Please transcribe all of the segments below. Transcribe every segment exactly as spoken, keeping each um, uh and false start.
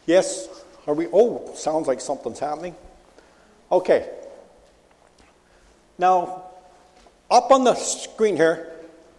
Yes, are we? Oh, sounds like something's happening. Okay. Now, up on the screen here,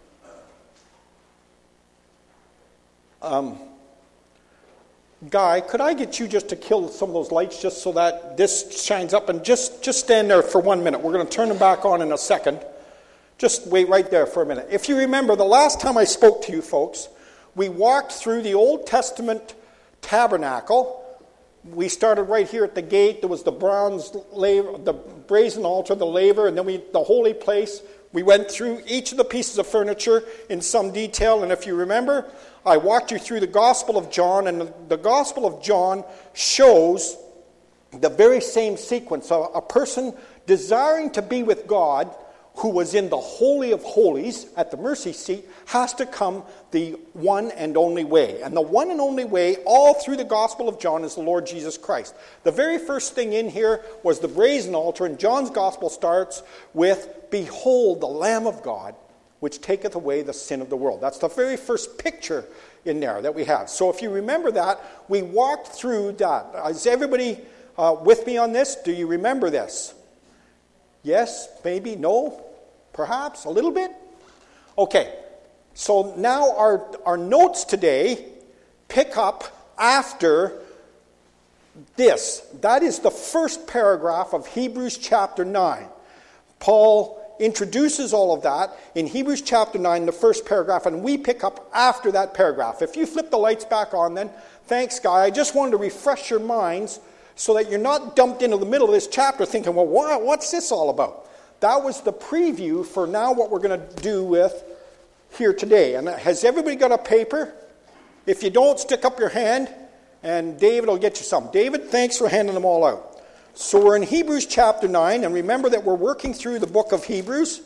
um, Guy, could I get you just to kill some of those lights just so that this shines up? And just, just stand there for one minute. We're going to turn them back on in a second. Just wait right there for a minute. If you remember, the last time I spoke to you folks, we walked through the Old Testament tabernacle. We started right here at the gate. There was the bronze laver, the brazen altar, the laver, and then we the holy place. We went through each of the pieces of furniture in some detail. And if you remember, I walked you through the Gospel of John, and the, the Gospel of John shows the very same sequence. A, a person desiring to be with God, who was in the Holy of Holies at the mercy seat, has to come the one and only way. And the one and only way all through the Gospel of John is the Lord Jesus Christ. The very first thing in here was the brazen altar, and John's Gospel starts with, "Behold, the Lamb of God, which taketh away the sin of the world." That's the very first picture in there that we have. So if you remember that, we walked through that. Is everybody uh, with me on this? Do you remember this? Yes, maybe, no, perhaps, a little bit? Okay, so now our, our notes today pick up after this. That is the first paragraph of Hebrews chapter nine. Paul introduces all of that in Hebrews chapter nine, the first paragraph, and we pick up after that paragraph. If you flip the lights back on then, thanks, Guy. I just wanted to refresh your minds so that you're not dumped into the middle of this chapter thinking, well, what, what's this all about? That was the preview for now what we're going to do with here today. And has everybody got a paper? If you don't, stick up your hand, and David will get you some. David, thanks for handing them all out. So we're in Hebrews chapter nine, and remember that we're working through the book of Hebrews.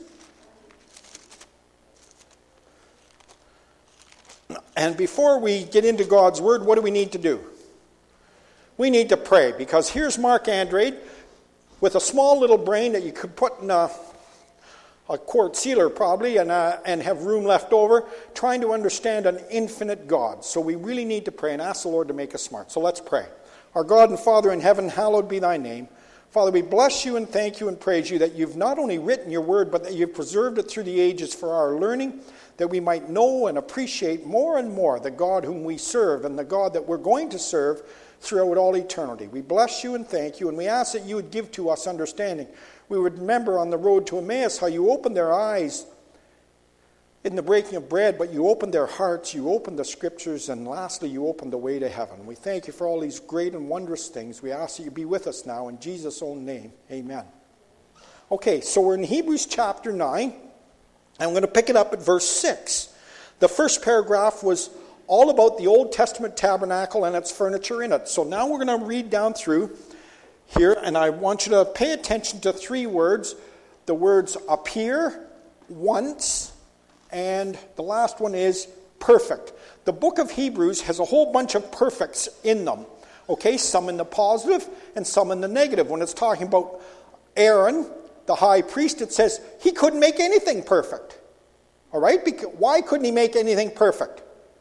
And before we get into God's Word, what do we need to do? We need to pray, because here's Mark Andrade with a small little brain that you could put in a, a quart sealer probably and, uh, and have room left over, trying to understand an infinite God. So we really need to pray and ask the Lord to make us smart. So let's pray. Our God and Father in heaven, hallowed be thy name. Father, we bless you and thank you and praise you that you've not only written your word, but that you've preserved it through the ages for our learning, that we might know and appreciate more and more the God whom we serve and the God that we're going to serve throughout all eternity. We bless you and thank you, and we ask that you would give to us understanding. We would remember on the road to Emmaus how you opened their eyes in the breaking of bread, but you opened their hearts, you opened the scriptures, and lastly, you opened the way to heaven. We thank you for all these great and wondrous things. We ask that you be with us now in Jesus' own name. Amen. Okay, so we're in Hebrews chapter nine. I'm going to pick it up at verse six. The first paragraph was all about the Old Testament tabernacle and its furniture in it. So now we're going to read down through here, and I want you to pay attention to three words. The words appear, once, and the last one is perfect. The book of Hebrews has a whole bunch of perfects in them. Okay, some in the positive and some in the negative. When it's talking about Aaron, the high priest, it says he couldn't make anything perfect. All right, because why couldn't he make anything perfect?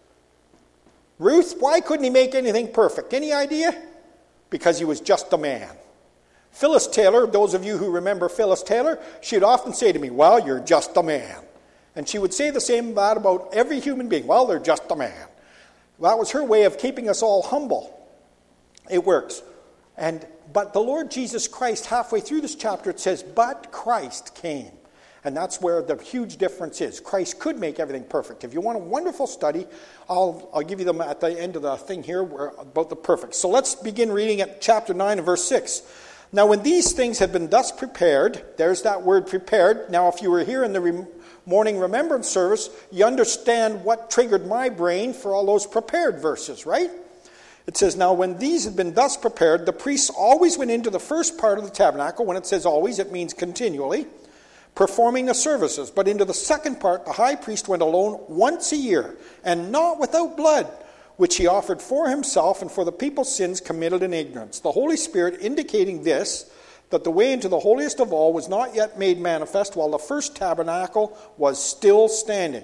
Ruth, why couldn't he make anything perfect? Any idea? Because he was just a man. Phyllis Taylor, those of you who remember Phyllis Taylor, she'd often say to me, well, you're just a man. And she would say the same that about every human being. Well, they're just a man. That was her way of keeping us all humble. It works. And but the Lord Jesus Christ, halfway through this chapter, it says, but Christ came. And that's where the huge difference is. Christ could make everything perfect. If you want a wonderful study, I'll, I'll give you them at the end of the thing here where, about the perfect. So let's begin reading at chapter nine and verse six. Now when these things had been thus prepared, there's that word prepared. Now if you were here in the re- morning remembrance service, you understand what triggered my brain for all those prepared verses, right? It says, now when these had been thus prepared, the priests always went into the first part of the tabernacle. When it says always, it means continually, performing the services. But into the second part, the high priest went alone once a year, and not without blood, which he offered for himself and for the people's sins committed in ignorance. The Holy Spirit indicating this, that the way into the holiest of all was not yet made manifest while the first tabernacle was still standing.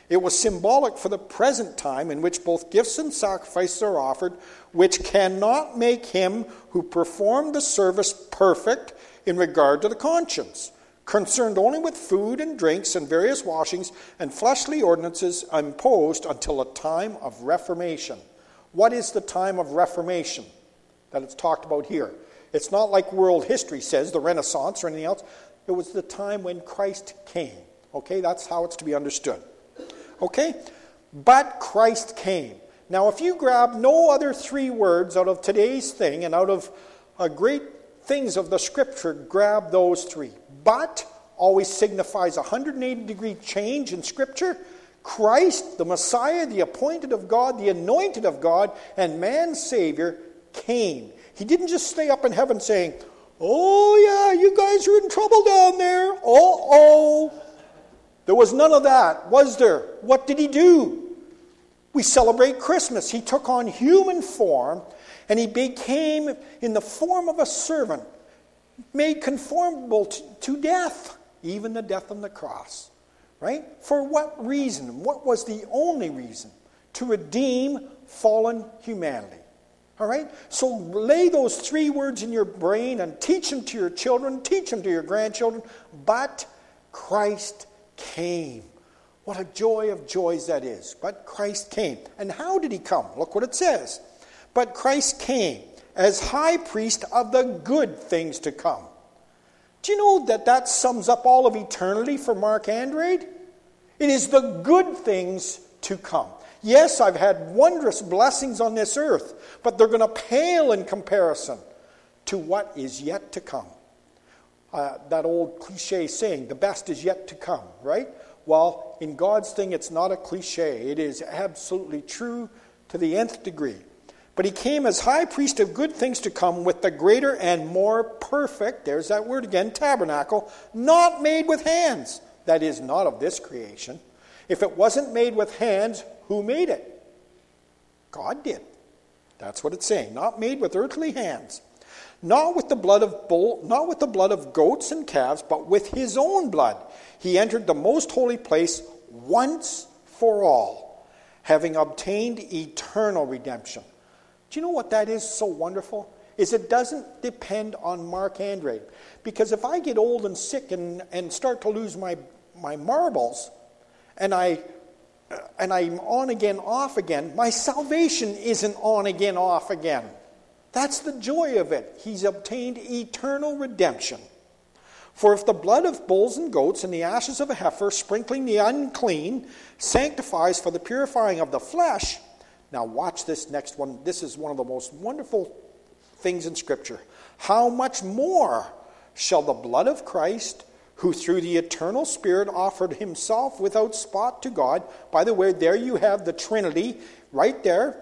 It was symbolic for the present time in which both gifts and sacrifices are offered, which cannot make him who performed the service perfect in regard to the conscience, concerned only with food and drinks and various washings and fleshly ordinances imposed until a time of reformation. What is the time of reformation that it's talked about here? It's not like world history says, the Renaissance or anything else. It was the time when Christ came. Okay, that's how it's to be understood. Okay? But Christ came. Now, if you grab no other three words out of today's thing and out of uh, great things of the Scripture, grab those three. But always signifies a one hundred eighty degree change in Scripture. Christ, the Messiah, the appointed of God, the anointed of God, and man's Savior came. He didn't just stay up in heaven saying, "Oh yeah, you guys are in trouble down there. Uh-oh." There was none of that, was there? What did he do? We celebrate Christmas. He took on human form, and he became in the form of a servant, made conformable to, to death, even the death on the cross. Right? For what reason? What was the only reason? To redeem fallen humanity. All right? So lay those three words in your brain and teach them to your children, teach them to your grandchildren. But Christ came. What a joy of joys that is. But Christ came. And how did he come? Look what it says. But Christ came as high priest of the good things to come. Do you know that that sums up all of eternity for Mark Andrade? It is the good things to come. Yes, I've had wondrous blessings on this earth, but they're going to pale in comparison to what is yet to come. Uh, that old cliche saying, the best is yet to come, right? Well, in God's thing, it's not a cliche. It is absolutely true to the nth degree. But he came as high priest of good things to come with the greater and more perfect, there's that word again, tabernacle, not made with hands. That is, not of this creation. If it wasn't made with hands, who made it? God did. That's what it's saying. Not made with earthly hands. Not with the blood of bull, not with the blood of goats and calves, but with his own blood. He entered the most holy place once for all, having obtained eternal redemption. Do you know what that is so wonderful? Is it doesn't depend on Mark Andrade. Because if I get old and sick and, and start to lose my, my marbles, and I and I'm on again, off again, my salvation isn't on again, off again. That's the joy of it. He's obtained eternal redemption. For if the blood of bulls and goats and the ashes of a heifer, sprinkling the unclean, sanctifies for the purifying of the flesh. Now watch this next one. This is one of the most wonderful things in Scripture. How much more shall the blood of Christ, who through the eternal Spirit offered himself without spot to God. By the way, there you have the Trinity right there.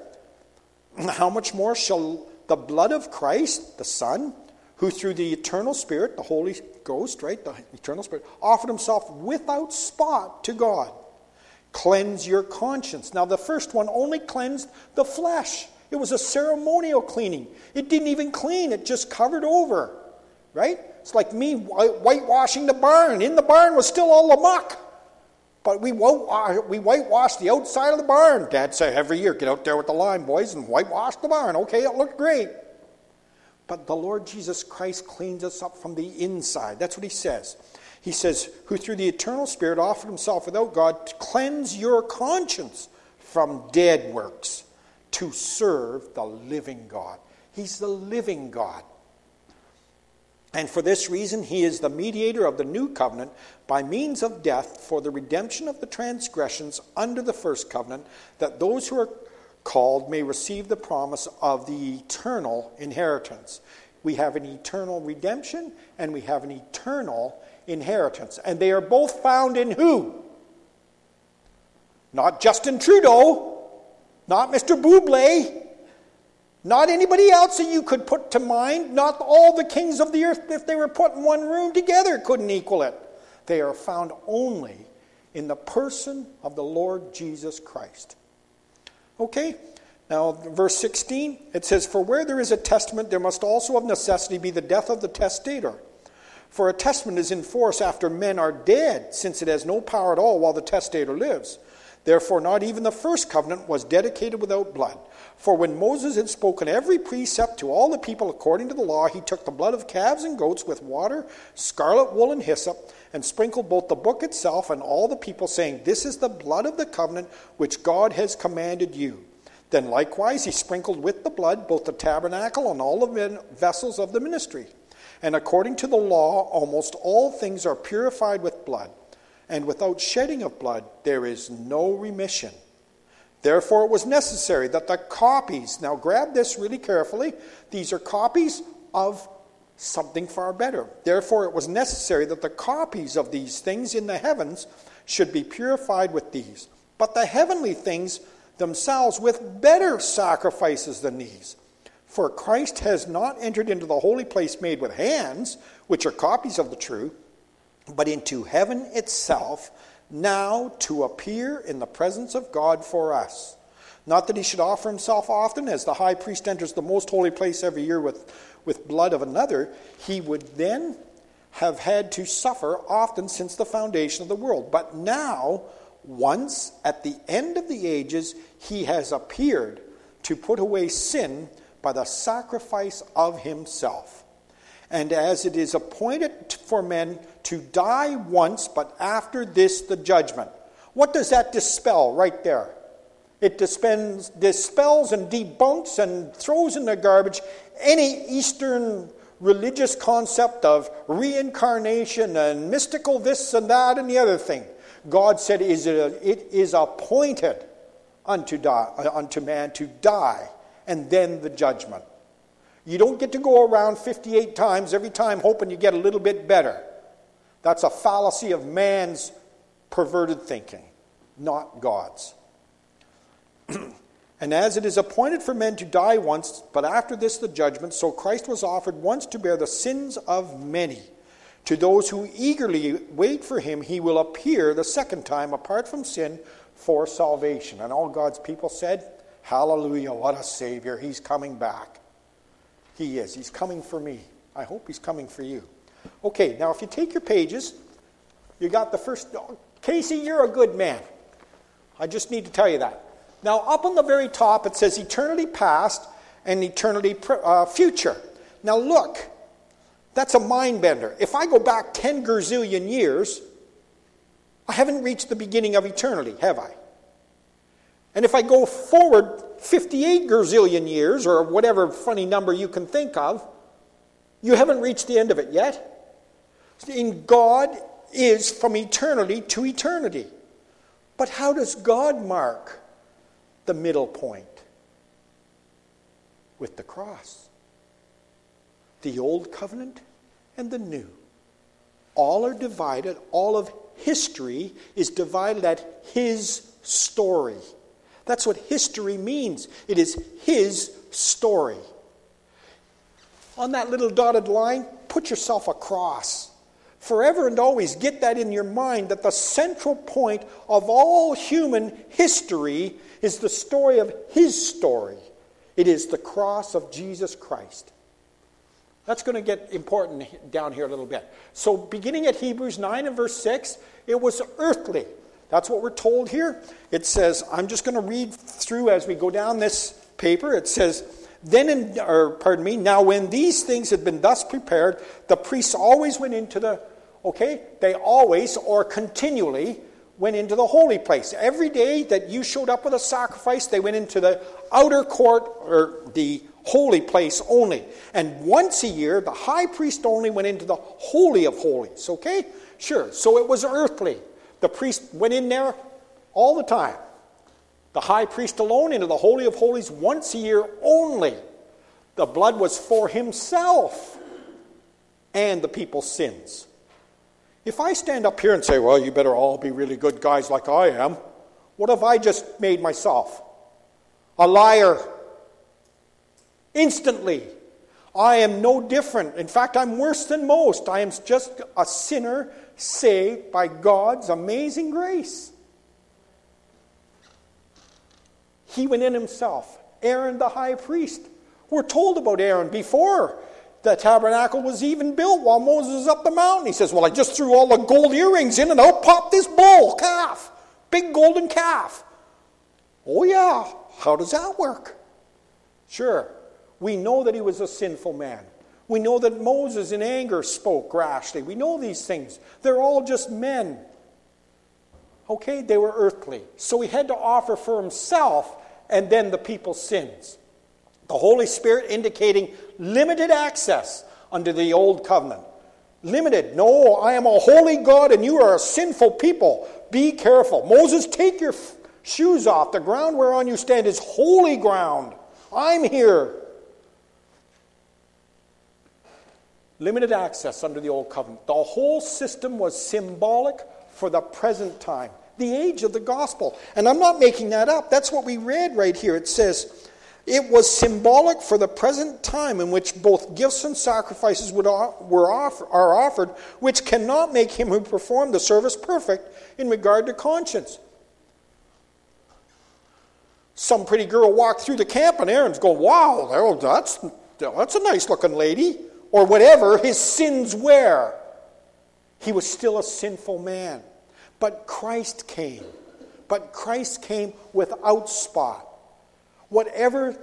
How much more shall the blood of Christ, the Son, who through the eternal Spirit, the Holy Ghost, right, the eternal Spirit, offered himself without spot to God, cleanse your conscience. Now the first one only cleansed the flesh. It was a ceremonial cleaning. It didn't even clean, it just covered over. Right? It's like me whitewashing the barn. In the barn was still all the muck. But we we whitewashed the outside of the barn. Dad said every year, get out there with the lime, boys, and whitewash the barn. Okay, it looked great. But the Lord Jesus Christ cleans us up from the inside. That's what he says. He says, who through the eternal Spirit offered himself without God to cleanse your conscience from dead works to serve the living God. He's the living God. And for this reason, he is the mediator of the new covenant by means of death for the redemption of the transgressions under the first covenant, that those who are called may receive the promise of the eternal inheritance. We have an eternal redemption and we have an eternal inheritance. And they are both found in who? Not Justin Trudeau, not Mister Buble, not anybody else that you could put to mind. Not all the kings of the earth, if they were put in one room together, couldn't equal it. They are found only in the person of the Lord Jesus Christ. Okay? Now, verse sixteen, it says, for where there is a testament, there must also of necessity be the death of the testator. For a testament is in force after men are dead, since it has no power at all while the testator lives. Therefore, not even the first covenant was dedicated without blood. For when Moses had spoken every precept to all the people according to the law, he took the blood of calves and goats with water, scarlet wool, and hyssop, and sprinkled both the book itself and all the people, saying, This is the blood of the covenant which God has commanded you. Then likewise he sprinkled with the blood both the tabernacle and all the vessels of the ministry. And according to the law, almost all things are purified with blood. And without shedding of blood, there is no remission. Therefore, it was necessary that the copies, now grab this really carefully, these are copies of something far better. Therefore, it was necessary that the copies of these things in the heavens should be purified with these, but the heavenly things themselves with better sacrifices than these. For Christ has not entered into the holy place made with hands, which are copies of the true, but into heaven itself, now to appear in the presence of God for us. Not that he should offer himself often, as the high priest enters the most holy place every year with, with blood of another, he would then have had to suffer often since the foundation of the world. But now, once at the end of the ages, he has appeared to put away sin by the sacrifice of himself. And as it is appointed for men to die once, but after this the judgment. What does that dispel right there? It dispels, dispels and debunks and throws in the garbage any Eastern religious concept of reincarnation and mystical this and that and the other thing. God said it is appointed unto, die, unto man to die, and then the judgment. You don't get to go around fifty-eight times every time hoping you get a little bit better. That's a fallacy of man's perverted thinking, not God's. And as it is appointed for men to die once, but after this the judgment, so Christ was offered once to bear the sins of many. To those who eagerly wait for him, he will appear the second time apart from sin for salvation. And all God's people said, Hallelujah, what a Savior. He's coming back. He is. He's coming for me. I hope he's coming for you. Okay, now if you take your pages, you got the first... Casey, you're a good man. I just need to tell you that. Now, up on the very top, it says eternity past and eternity uh, future. Now, look, that's a mind bender. If I go back ten gazillion years, I haven't reached the beginning of eternity, have I? And if I go forward fifty-eight gazillion years, or whatever funny number you can think of, you haven't reached the end of it yet. In God is from eternity to eternity. But how does God mark the middle point? With the cross. The old covenant and the new. All are divided. All of history is divided at his story. That's what history means. It is his story. On that little dotted line, put yourself a cross. Forever and always get that in your mind, that the central point of all human history is the story of his story. It is the cross of Jesus Christ. That's going to get important down here a little bit. So beginning at Hebrews nine and verse six, it was earthly. That's what we're told here. It says, I'm just going to read through as we go down this paper. It says, then, in, or pardon me, now when these things had been thus prepared, the priests always went into the, okay, they always or continually went into the holy place. Every day that you showed up with a sacrifice, they went into the outer court or the holy place only. And once a year, the high priest only went into the holy of holies, okay? Sure, so it was earthly. The priest went in there all the time. The high priest alone into the Holy of Holies once a year only. The blood was for himself and the people's sins. If I stand up here and say, well, you better all be really good guys like I am, what have I just made myself? A liar. Instantly. I am no different. In fact, I'm worse than most. I am just a sinner saved by God's amazing grace. He went in himself. Aaron the high priest. We're told about Aaron before the tabernacle was even built while Moses was up the mountain. He says, well, I just threw all the gold earrings in and out popped this bull calf. Big golden calf. Oh yeah, how does that work? Sure, we know that he was a sinful man. We know that Moses in anger spoke rashly. We know these things. They're all just men. Okay, they were earthly. So he had to offer for himself and then the people's sins. The Holy Spirit indicating limited access under the old covenant. Limited. No, I am a holy God and you are a sinful people. Be careful. Moses, take your f- shoes off. The ground whereon you stand is holy ground. I'm here. Limited access under the old covenant. The whole system was symbolic for the present time. The age of the gospel. And I'm not making that up. That's what we read right here. It says, it was symbolic for the present time in which both gifts and sacrifices would were offer, are offered, which cannot make him who performed the service perfect in regard to conscience. Some pretty girl walked through the camp and Aaron's going, wow, that's, that's a nice looking lady. Or whatever his sins were. He was still a sinful man. But Christ came. But Christ came without spot. Whatever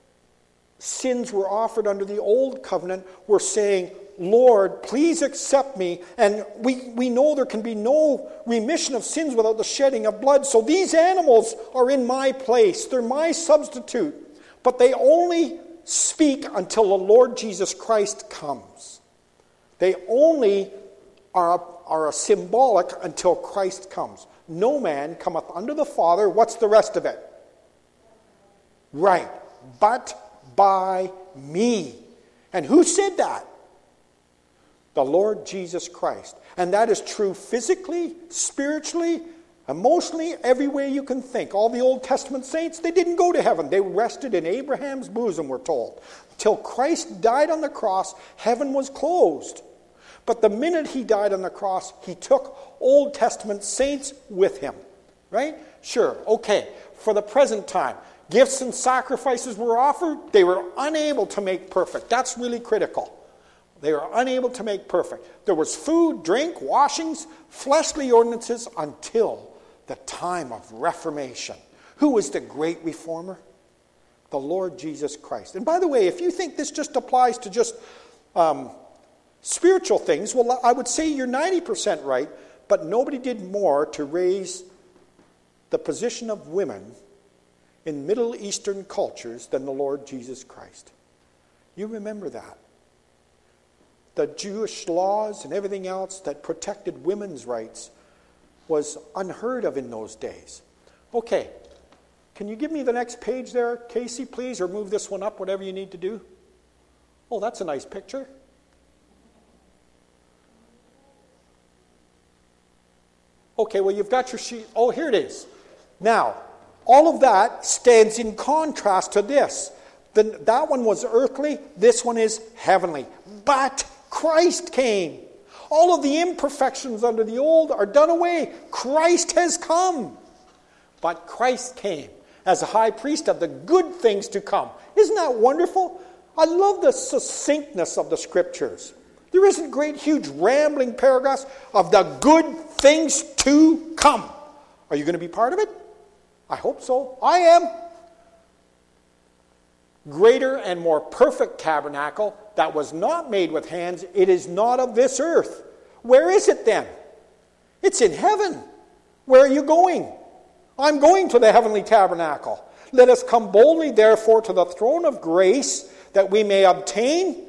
sins were offered under the old covenant were saying, Lord, please accept me. And we, we know there can be no remission of sins without the shedding of blood. So these animals are in my place. They're my substitute. But they only speak until the Lord Jesus Christ comes. They only are, are a symbolic until Christ comes. No man cometh unto the Father. What's the rest of it? Right. But by me. And who said that? The Lord Jesus Christ. And that is true physically, spiritually, emotionally, every way you can think. All the Old Testament saints, they didn't go to heaven. They rested in Abraham's bosom, we're told. Till Christ died on the cross, heaven was closed. But the minute he died on the cross, he took Old Testament saints with him. Right? Sure, okay. For the present time, gifts and sacrifices were offered. They were unable to make perfect. That's really critical. They were unable to make perfect. There was food, drink, washings, fleshly ordinances until the time of Reformation. Who was the great reformer? The Lord Jesus Christ. And by the way, if you think this just applies to just um, spiritual things, well, I would say you're ninety percent right, but nobody did more to raise the position of women in Middle Eastern cultures than the Lord Jesus Christ. You remember that. The Jewish laws and everything else that protected women's rights was unheard of in those days. Okay, can you give me the next page there, Casey, please, or move this one up, whatever you need to do? Oh, that's a nice picture. Okay, well, you've got your sheet. Oh, here it is. Now, all of that stands in contrast to this. The, that one was earthly, this one is heavenly. But Christ came. All of the imperfections under the old are done away. Christ has come. But Christ came as a high priest of the good things to come. Isn't that wonderful? I love the succinctness of the Scriptures. There isn't great, huge, rambling paragraphs of the good things to come. Are you going to be part of it? I hope so. I am. Greater and more perfect tabernacle that was not made with hands. It is not of this earth. Where is it then? It's in heaven. Where are you going? I'm going to the heavenly tabernacle. Let us come boldly, therefore, to the throne of grace, that we may obtain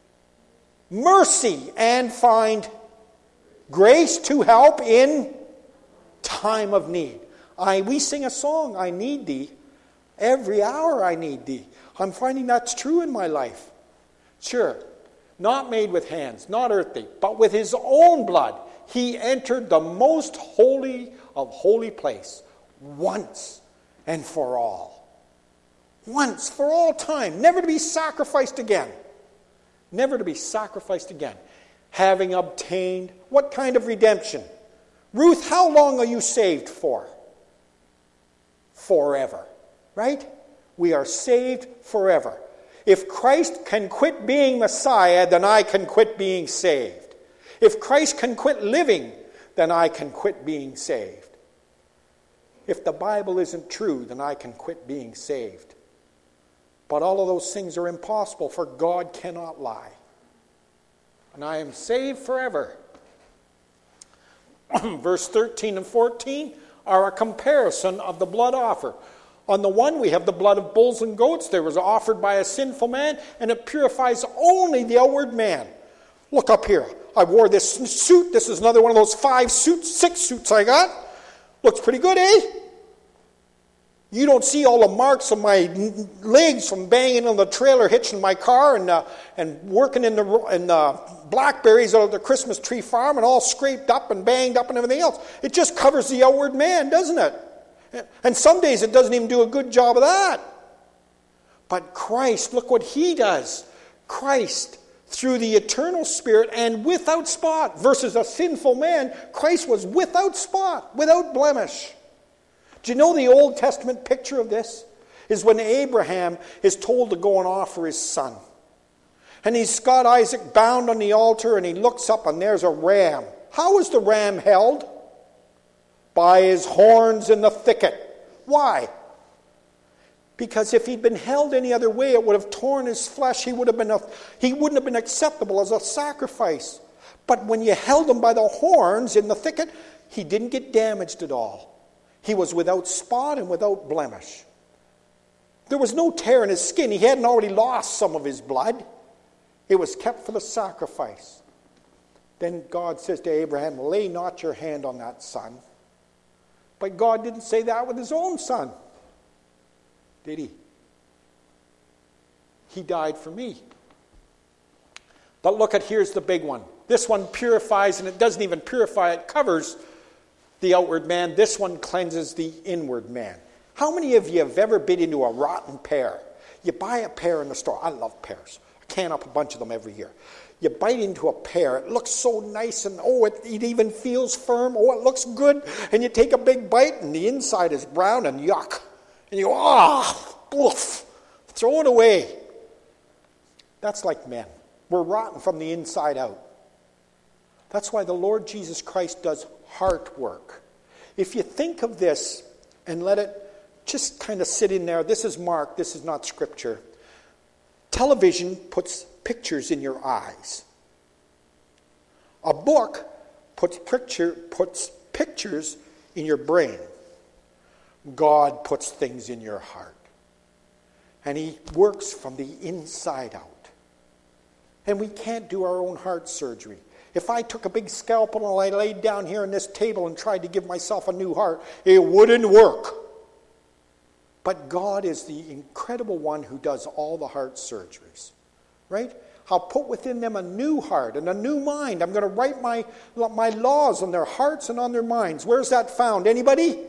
mercy and find grace to help in time of need. I, we sing a song, I need thee. Every hour I need thee. I'm finding that's true in my life. Sure, not made with hands, not earthly, but with his own blood, he entered the most holy of holy place once and for all. Once, for all time, never to be sacrificed again. Never to be sacrificed again. Having obtained what kind of redemption? Ruth, how long are you saved for? Forever. Right? We are saved forever. If Christ can quit being Messiah, then I can quit being saved. If Christ can quit living, then I can quit being saved. If the Bible isn't true, then I can quit being saved. But all of those things are impossible, for God cannot lie. And I am saved forever. Verse thirteen and fourteen are a comparison of the blood offer. On the one, we have the blood of bulls and goats. There was offered by a sinful man, and it purifies only the outward man. Look up here. I wore this suit. This is another one of those five suits, six suits I got. Looks pretty good, eh? You don't see all the marks on my legs from banging on the trailer hitch in my car and uh, and working in the in the blackberries out of the Christmas tree farm and all scraped up and banged up and everything else. It just covers the outward man, doesn't it? And some days it doesn't even do a good job of that. But Christ, look what he does. Christ, through the eternal Spirit and without spot, versus a sinful man, Christ was without spot, without blemish. Do you know the Old Testament picture of this? Is when Abraham is told to go and offer his son. And he's got Isaac bound on the altar, and he looks up and there's a ram. How is the ram held? By his horns in the thicket. Why? Because if he'd been held any other way, it would have torn his flesh. He would have been a, he wouldn't have been acceptable as a sacrifice. But when you held him by the horns in the thicket, he didn't get damaged at all. He was without spot and without blemish. There was no tear in his skin. He hadn't already lost some of his blood. It was kept for the sacrifice. Then God says to Abraham, lay not your hand on that son. But God didn't say that with his own son. Did he? He died for me. But look at, here's the big one. This one purifies, and it doesn't even purify, it covers the outward man. This one cleanses the inward man. How many of you have ever bit into a rotten pear? You buy a pear in the store. I love pears. I can up a bunch of them every year. You bite into a pear. It looks so nice, and oh, it, it even feels firm. Oh, it looks good. And you take a big bite, and the inside is brown and yuck. And you go, ah, oof, throw it away. That's like men. We're rotten from the inside out. That's why the Lord Jesus Christ does heart work. If you think of this and let it just kind of sit in there. This is Mark. This is not Scripture. Television puts pictures in your eyes. A book puts picture puts pictures in your brain. God puts things in your heart. And he works from the inside out. And we can't do our own heart surgery. If I took a big scalpel and I laid down here on this table and tried to give myself a new heart, it wouldn't work. But God is the incredible one who does all the heart surgeries. Right? I'll put within them a new heart and a new mind. I'm going to write my, my laws on their hearts and on their minds. Where's that found? Anybody?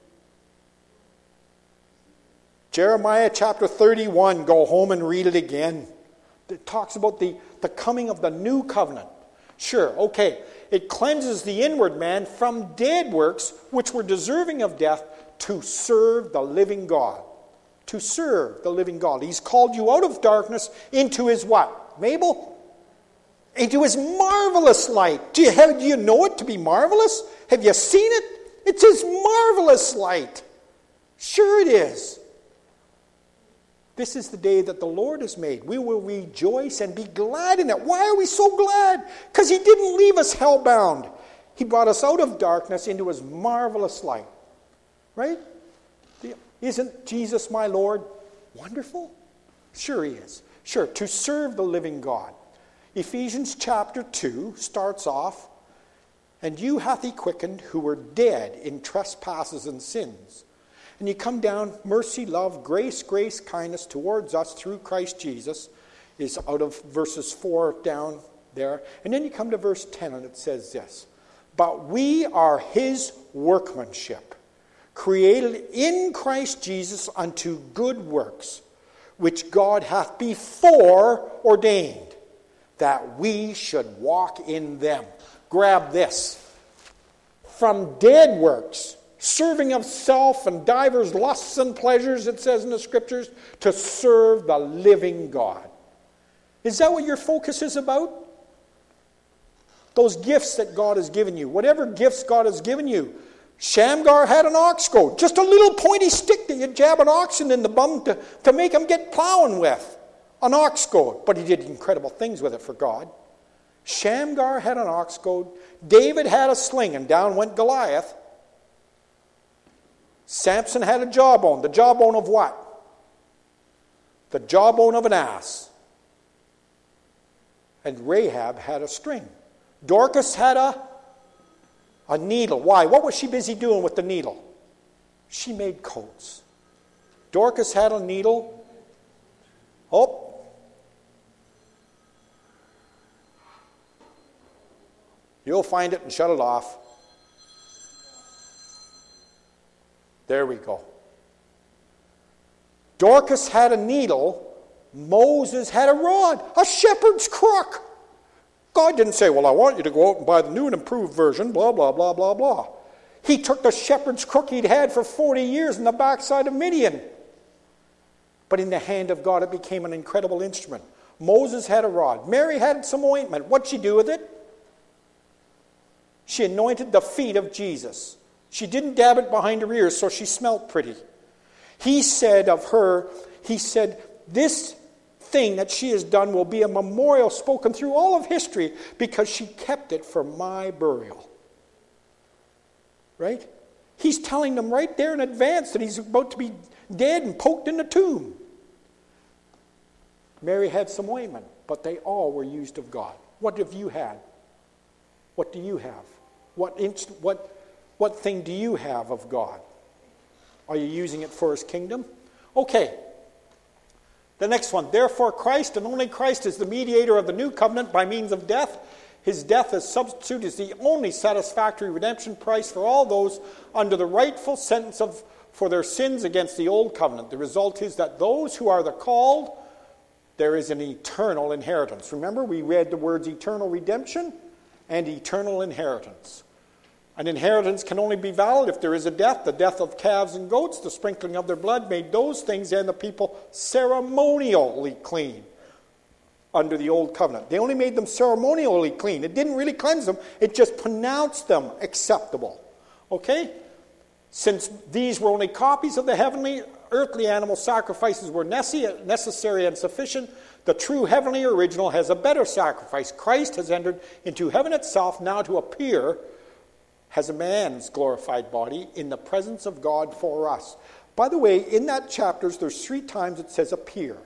Jeremiah chapter thirty-one. Go home and read it again. It talks about the, the coming of the new covenant. Sure, okay. It cleanses the inward man from dead works, which were deserving of death, to serve the living God. To serve the living God. He's called you out of darkness into his what? Mabel? Into his marvelous light. Do you, have, do you know it to be marvelous? Have you seen it? It's his marvelous light. Sure it is. This is the day that the Lord has made. We will rejoice and be glad in it. Why are we so glad? Because he didn't leave us hellbound. He brought us out of darkness into his marvelous light. Right? Isn't Jesus my Lord wonderful? Sure he is. Sure, to serve the living God. Ephesians chapter two starts off, and you hath he quickened who were dead in trespasses and sins. And you come down, mercy, love, grace, grace, kindness towards us through Christ Jesus is out of verses four down there. And then you come to verse ten and it says this. But we are his workmanship, created in Christ Jesus unto good works, which God hath before ordained, that we should walk in them. Grab this. From dead works, serving of self and divers lusts and pleasures, it says in the Scriptures, to serve the living God. Is that what your focus is about? Those gifts that God has given you, whatever gifts God has given you, Shamgar had an ox goad, just a little pointy stick that you jab an oxen in the bum to, to make him get plowing with. An ox goad. But he did incredible things with it for God. Shamgar had an ox goad. David had a sling, and down went Goliath. Samson had a jawbone. The jawbone of what? The jawbone of an ass. And Rahab had a string. Dorcas had a, a needle. Why? What was she busy doing with the needle? She made coats. Dorcas had a needle. Oh. You'll find it and shut it off. There we go. Dorcas had a needle. Moses had a rod, a shepherd's crook. God didn't say, well, I want you to go out and buy the new and improved version, blah, blah, blah, blah, blah. He took the shepherd's crook he'd had for forty years in the backside of Midian. But in the hand of God, it became an incredible instrument. Moses had a rod. Mary had some ointment. What'd she do with it? She anointed the feet of Jesus. She didn't dab it behind her ears, so she smelled pretty. He said of her, he said, this thing that she has done will be a memorial spoken through all of history because she kept it for my burial. Right? He's telling them right there in advance that he's about to be dead and poked in the tomb. Mary had some ointment, but they all were used of God. What have you had? What do you have? What, inst- what, what thing do you have of God? Are you using it for his kingdom? Okay. The next one. Therefore Christ, and only Christ, is the mediator of the new covenant by means of death. His death as substitute is the only satisfactory redemption price for all those under the rightful sentence of for their sins against the old covenant. The result is that those who are the called, there is an eternal inheritance. Remember, we read the words eternal redemption and eternal inheritance. An inheritance can only be valid if there is a death. The death of calves and goats, the sprinkling of their blood, made those things and the people ceremonially clean under the old covenant. They only made them ceremonially clean. It didn't really cleanse them. It just pronounced them acceptable. Okay? Since these were only copies of the heavenly, earthly animal sacrifices were necessary and sufficient, the true heavenly original has a better sacrifice. Christ has entered into heaven itself now to appear as a man's glorified body in the presence of God for us. By the way, in that chapters, there's three times it says appear.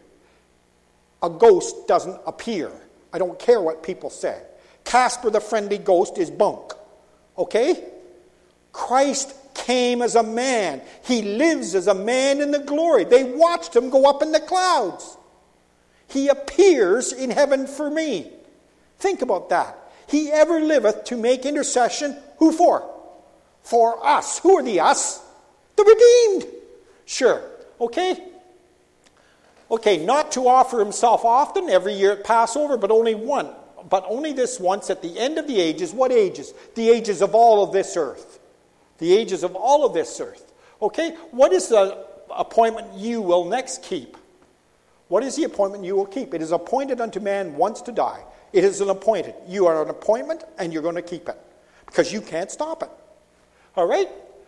A ghost doesn't appear. I don't care what people say. Casper the Friendly Ghost is bunk. Okay? Christ came as a man. He lives as a man in the glory. They watched him go up in the clouds. He appears in heaven for me. Think about that. He ever liveth to make intercession. Who for? For us. Who are the us? The redeemed. Sure. Okay? Okay, not to offer himself often, every year at Passover, but only one. But only this once at the end of the ages. What ages? The ages of all of this earth. The ages of all of this earth. Okay? What is the appointment you will next keep? What is the appointment you will keep? It is appointed unto man once to die. It is an appointed. You are an appointment, and you're going to keep it. Because you can't stop it. All right?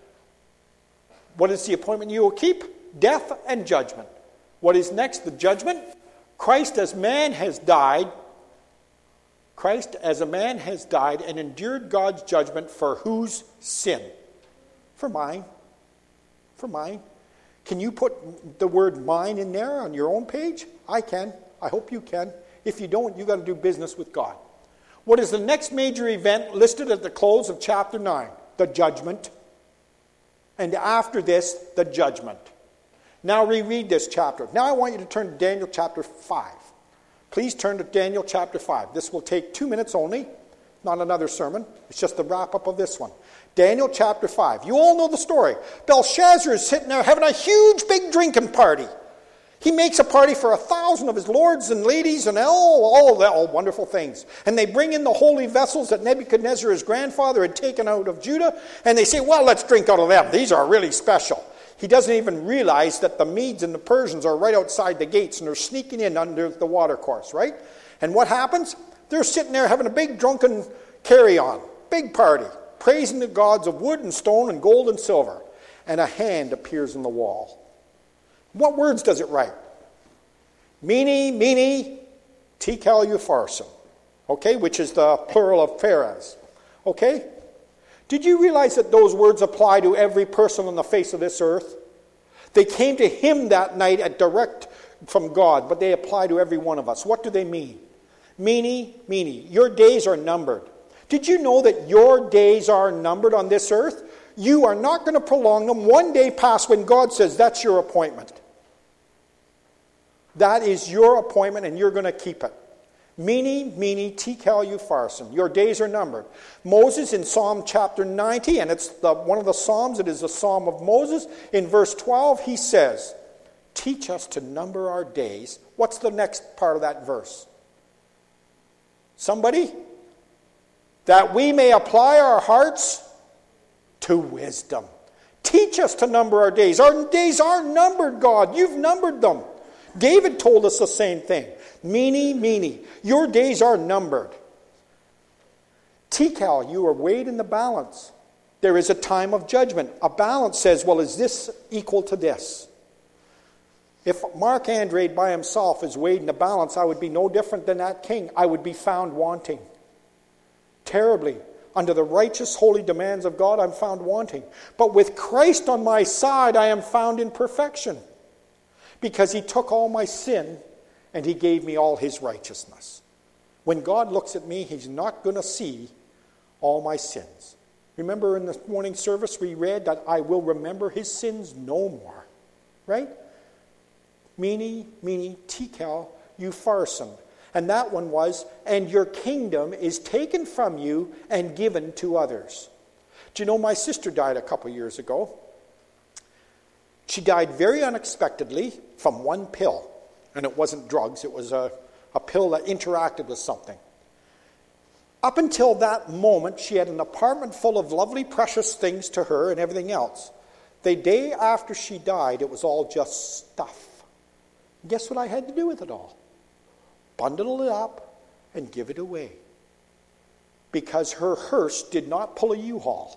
What is the appointment you will keep? Death and judgment. What is next? The judgment. Christ as man has died. Christ as a man has died and endured God's judgment for whose sin? For mine. For mine. Can you put the word mine in there on your own page? I can. I hope you can. If you don't, you've got to do business with God. What is the next major event listed at the close of chapter nine? The judgment. And after this, the judgment. Now reread this chapter. Now I want you to turn to Daniel chapter five. Please turn to Daniel chapter five. This will take two minutes only. Not another sermon. It's just the wrap-up of this one. Daniel chapter five. You all know the story. Belshazzar is sitting there having a huge big drinking party. He makes a party for a thousand of his lords and ladies and all, all, all wonderful things. And they bring in the holy vessels that Nebuchadnezzar, his grandfather, had taken out of Judah. And they say, well, let's drink out of them. These are really special. He doesn't even realize that the Medes and the Persians are right outside the gates and they're sneaking in under the watercourse, right? And what happens? They're sitting there having a big drunken carry-on. Big party. praising the gods of wood and stone and gold and silver. And a hand appears in the wall. What words does it write? Mene, mene, tekel upharsin. Okay, which is the plural of Phares. Okay? Did you realize that those words apply to every person on the face of this earth? They came to him that night at direct from God, but they apply to every one of us. What do they mean? Mene, mene, your days are numbered. Did you know that your days are numbered on this earth? You are not going to prolong them one day past when God says that's your appointment. That is your appointment and you're going to keep it. Mene, mene, tekel upharsin. Your days are numbered. Moses in Psalm chapter ninety, and it's the, one of the Psalms, it is the Psalm of Moses. In verse twelve, he says, teach us to number our days. What's the next part of that verse? Somebody? That we may apply our hearts to wisdom. Teach us to number our days. Our days are numbered, God. You've numbered them. David told us the same thing. Mene, mene, your days are numbered. Tekel, you are weighed in the balance. There is a time of judgment. A balance says, well, is this equal to this? If Mark Andrade by himself is weighed in the balance, I would be no different than that king. I would be found wanting. Terribly. Under the righteous, holy demands of God, I'm found wanting. But with Christ on my side, I am found in perfection. Because he took all my sin and he gave me all his righteousness. When God looks at me, he's not going to see all my sins. Remember in the morning service we read that I will remember his sins no more. Right? Mene, mene, tekel, upharsin. And that one was, and your kingdom is taken from you and given to others. Do you know my sister died a couple years ago? She died very unexpectedly from one pill. And it wasn't drugs, it was a, a pill that interacted with something. Up until that moment, she had an apartment full of lovely, precious things to her and everything else. The day after she died, it was all just stuff. Guess what I had to do with it all? Bundle it up and give it away. Because her hearse did not pull a U-Haul.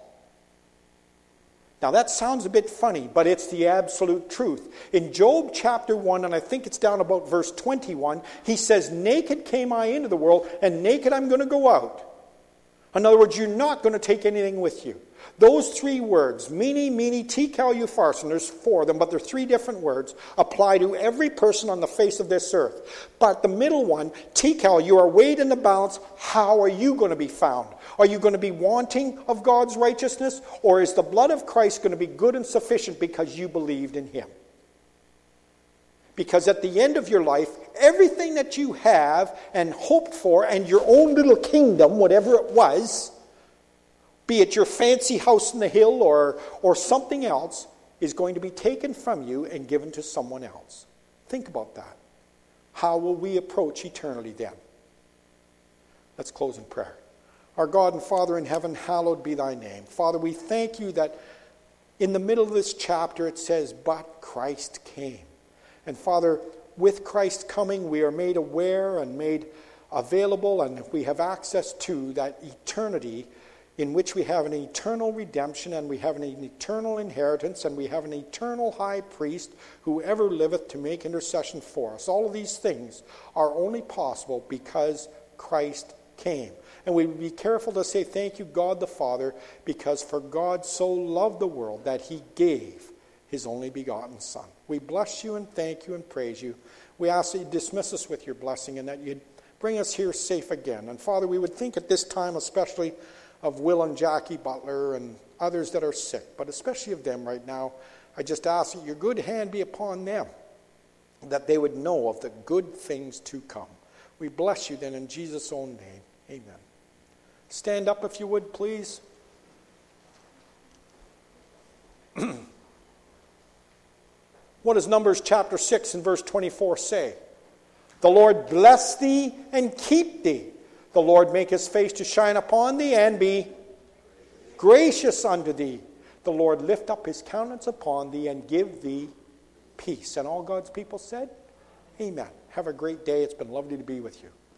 Now that sounds a bit funny, but it's the absolute truth. In Job chapter one, and I think it's down about verse twenty-one, he says, naked came I into the world, and naked I'm going to go out. In other words, you're not going to take anything with you. Those three words, mene, mene, tekel, upharsin, there's four of them, but they're three different words, apply to every person on the face of this earth. But the middle one, tekel, you are weighed in the balance. How are you going to be found? Are you going to be wanting of God's righteousness? Or is the blood of Christ going to be good and sufficient because you believed in him? Because at the end of your life, everything that you have and hoped for and your own little kingdom, whatever it was, be it your fancy house in the hill or, or something else, is going to be taken from you and given to someone else. Think about that. How will we approach eternity then? Let's close in prayer. Our God and Father in heaven, hallowed be thy name. Father, we thank you that in the middle of this chapter it says, but Christ came. And Father, with Christ coming, we are made aware and made available, and we have access to that eternity in which we have an eternal redemption, and we have an eternal inheritance, and we have an eternal high priest who ever liveth to make intercession for us. All of these things are only possible because Christ came. And we be careful to say thank you, God the Father, because for God so loved the world that he gave his only begotten Son. We bless you and thank you and praise you. We ask that you dismiss us with your blessing and that you'd bring us here safe again. And Father, we would think at this time especially of Will and Jackie Butler and others that are sick, but especially of them right now. I just ask that your good hand be upon them, that they would know of the good things to come. We bless you then in Jesus' own name. Amen. Stand up if you would, please. What does Numbers chapter six and verse twenty-four say? The Lord bless thee and keep thee. The Lord make his face to shine upon thee and be gracious unto thee. The Lord lift up his countenance upon thee and give thee peace. And all God's people said, amen. Have a great day. It's been lovely to be with you.